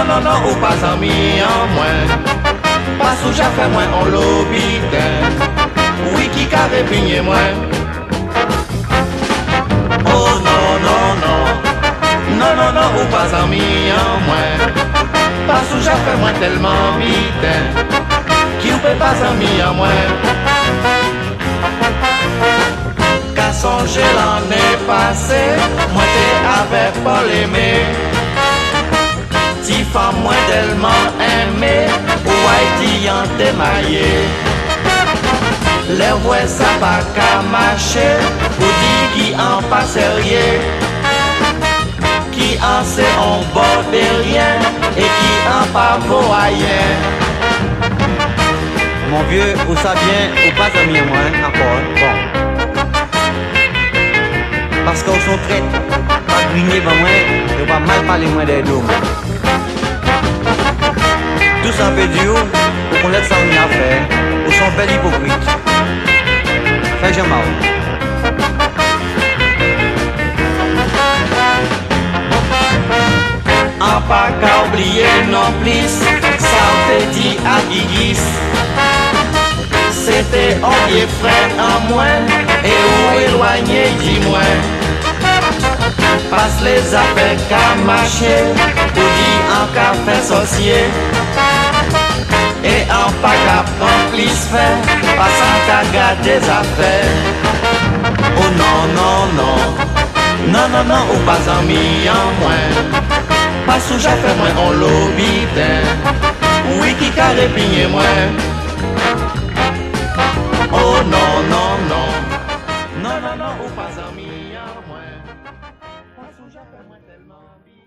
non, non, ou pas ami en moins. Pas sous j'ai fait moins en lobby. Oui, qui carré pigné moins. Oh non, non, non. Non, non, non, ou pas ami en moins. Pas sous j'ai fait moins tellement vite. Qui ou peut pas ami en moins. Qu'à songer l'année passée, moi t'es avec Paul Aimé. Si femme moi tellement aimé, ou Haïti en démaillé. Les voix ça pas qu'à marcher, ou dit qui en passe rien. Qui en sait en bord de rien, et qui en pas vaut ailleurs. Mon vieux, ou ça vient, ou pas ami à moi, encore, bon. Parce qu'on sont traite, pas grigner par moi, et pas mal parler moins des deux. Tout ça fait du haut, pour qu'on laisse ça en a faire, ou sont belles hypocrites. Fais jamais mal. En pas qu'à oublier non plus, ça fait dit à Guigis. C'était un vieux frère en moins, et où éloigné dis-moi. Passe les affaires qu'à marcher, ou dit en café sorcier. Et en pas qu'à prendre plus fait, passant qu'à garder des affaires. Oh non, non, non, non, non, non, ou pas ami en moins. Pas sous j'ai fait moins en lobby, oui qui carré pigné moins. Oh non, non, non, non, non, non, ou pas ami en moins. Pas sous j'ai fait moins tellement vite.